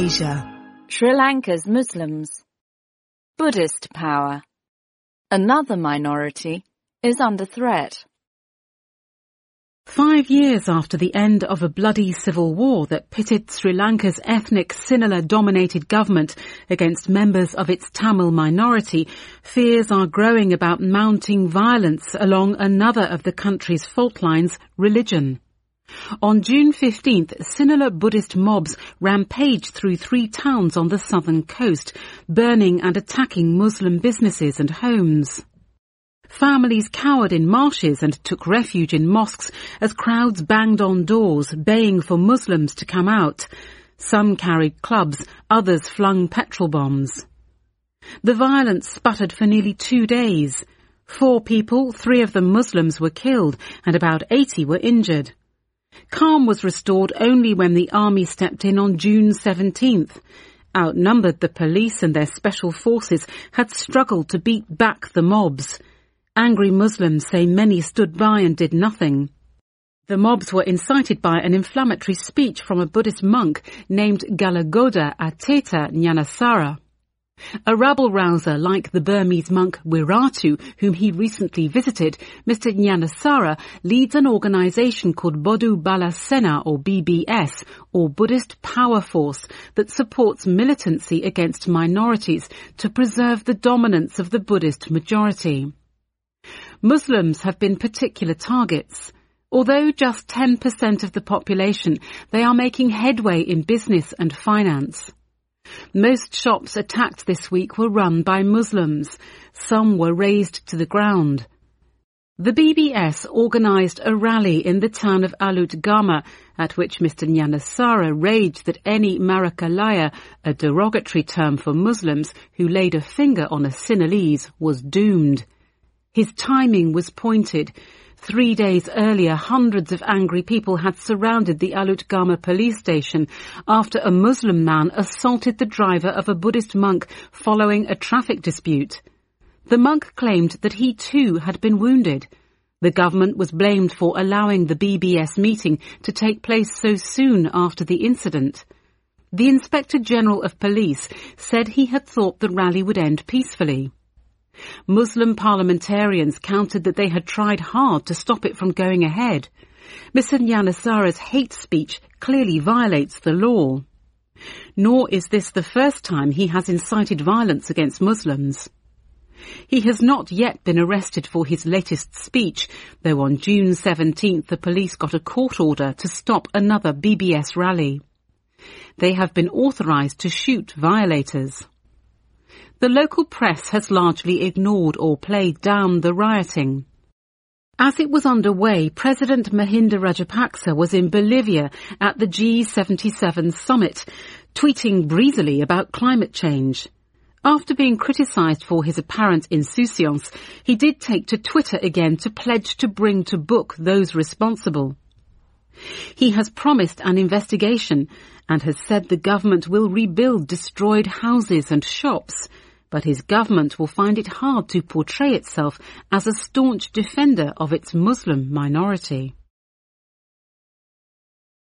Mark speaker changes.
Speaker 1: Asia.
Speaker 2: Sri Lanka's Muslims. Buddhist power. Another minority is under threat.
Speaker 3: 5 years after the end of a bloody civil war that pitted Sri Lanka's ethnic Sinhala-dominated government against members of its Tamil minority, fears are growing about mounting violence along another of the country's fault lines, religion. On June 15th, Sinhala Buddhist mobs rampaged through 3 towns on the southern coast, burning and attacking Muslim businesses and homes. Families cowered in marshes and took refuge in mosques as crowds banged on doors, baying for Muslims to come out. Some carried clubs, others flung petrol bombs. The violence sputtered for nearly 2 days. 4 people, 3 of them Muslims, were killed and about 80 were injured. Calm was restored only when the army stepped in on June 17th. Outnumbered, the police and their special forces had struggled to beat back the mobs. Angry Muslims say many stood by and did nothing. The mobs were incited by an inflammatory speech from a Buddhist monk named Galagoda Ateta Nyanasara. A rabble-rouser like the Burmese monk Wiratu, whom he recently visited, Mr. Nyanasara leads an organisation called Bodu Bala Sena, or BBS, or Buddhist Power Force, that supports militancy against minorities to preserve the dominance of the Buddhist majority. Muslims have been particular targets. Although just 10% of the population, they are making headway in business and finance. Most shops attacked this week were run by Muslims. Some were razed to the ground. The BBS organised a rally in the town of Alut Gama, at which Mr. Nyanasara raged that any Marakalaya, a derogatory term for Muslims who laid a finger on a Sinhalese, was doomed. His timing was pointed. 3 days earlier, hundreds of angry people had surrounded the Alut Gama police station after a Muslim man assaulted the driver of a Buddhist monk following a traffic dispute. The monk claimed that he too had been wounded. The government was blamed for allowing the BBS meeting to take place so soon after the incident. The Inspector General of Police said he had thought the rally would end peacefully. Muslim parliamentarians countered that they had tried hard to stop it from going ahead. Mr. Nyanasara's hate speech clearly violates the law. Nor is this the first time he has incited violence against Muslims. He has not yet been arrested for his latest speech, though on June 17th the police got a court order to stop another BBS rally. They have been authorised to shoot violators. The local press has largely ignored or played down the rioting. As it was underway, President Mahinda Rajapaksa was in Bolivia at the G77 summit, tweeting breezily about climate change. After being criticised for his apparent insouciance, he did take to Twitter again to pledge to bring to book those responsible. He has promised an investigation and has said the government will rebuild destroyed houses and shops, but his government will find it hard to portray itself as a staunch defender of its Muslim minority.